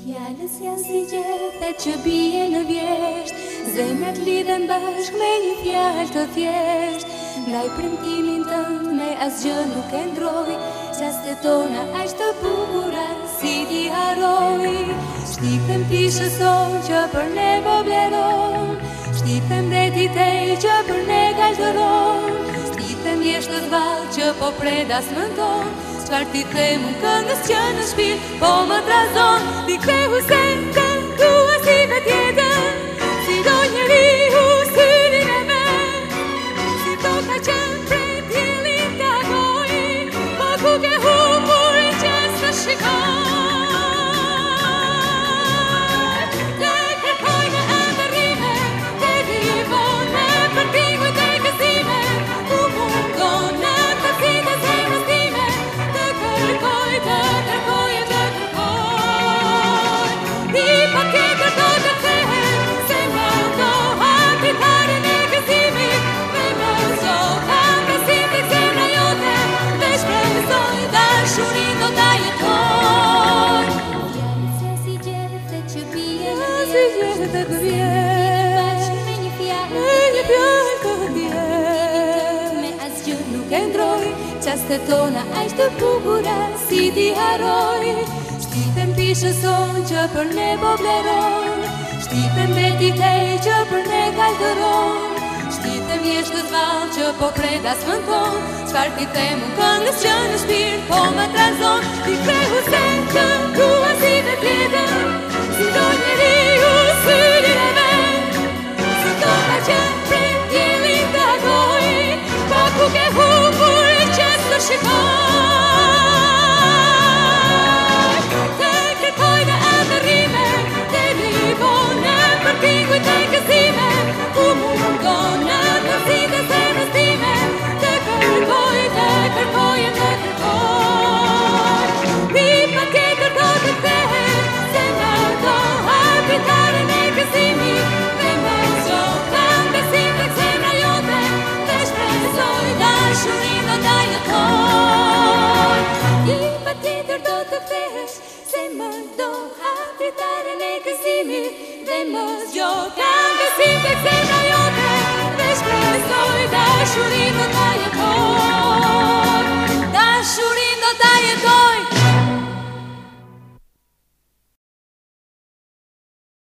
Fjalës janë si gjethe që bie në vjesht, zemrat lidhen bashk me një fjalë të thjesht. Ndaj premtimin tënd me asgjë nuk e ndroj, çastet tona aq të bukura si ti harroj. Shtifem pishës son që për ne po vleron, shtifem detit e që për ne kaltëron, shtifem jeshtët vallë që po predas më ton. Çfarë ti them unë këngës që në shpirt po më trazon, ti krehu se këndua si vetjetën, si do njeriu syrin e vet, si toka që prej diellit takoj, po ku ke humbur që s'të shikoj. Të kërkoj në ëndërrime, të vivon në përpikujt e gëzime, ku mungon në përfit e zemrës time. Të kërkoj, ti pa tjetër do të kthehem, se më do habitarin e gëzimit, me më zgjokam besim tek zemra jote, dhe shpresoj dashurin do ta jetoj. Fjalës si gjethe që bie në vjesht, bashkë me një fjalë të thjesht, me asgjë nuk e ndroj, çastet tona aq të bukura si ti harroj. Shtifem pishës son që për ne po vleron, shtifem detit e që për ne kaltëron, shtifem jeshtët vallë që po predas më ton. Çfarë ti them unë këngës që në shpirt po më trazon, ti krehu se këndua si vetjetën, si do njeriu syrin e vet, si toka që prej diellit takoj, po ku ke humbur që s'të shikoj. Përpikujt e gëzime, ku mungon në përfit e zemrës time. Të kërkoj, të kërkoj, të kërkoj. Ti pa tjetër do të kthehem, se më do habitarin e gëzimit, dhe më zgjokam besim tek zemra jote, dhe shpresoj dashurin do ta jetoj. Ti pa tjetër do të kthehesh, se më do habitarin e gëzimit, dhe më zgjokam besim tek zemra